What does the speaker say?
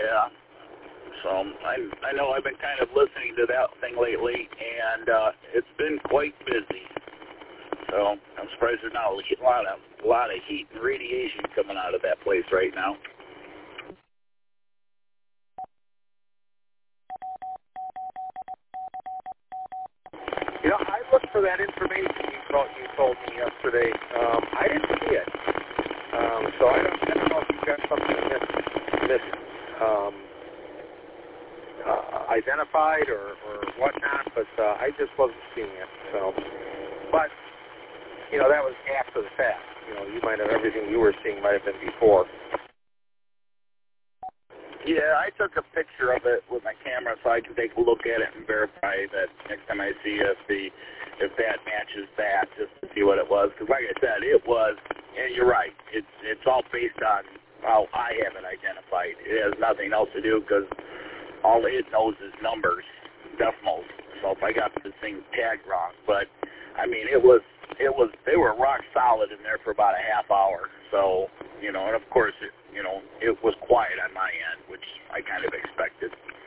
Yeah. So I know I've been kind of listening to that thing lately, and it's been quite busy. So I'm surprised there's not a lot of heat and radiation coming out of that place right now. I looked for that information you told me yesterday. I didn't see it. So I don't know if you've got something identified or whatnot, but I just wasn't seeing it. So, but that was after the fact. You might have everything you were seeing might have been before. Yeah, I took a picture of it with my camera so I can take a look at it and verify that next time I see if that matches that, just to see what it was. Because like I said, it was, and you're right, it's all based on how I have it identified. It has nothing else to do because all it knows is numbers, decimals. So if I got this thing tagged wrong, but I mean, they were rock solid in there for about a half hour. So, and of course, it was quiet on my end, which I kind of expected.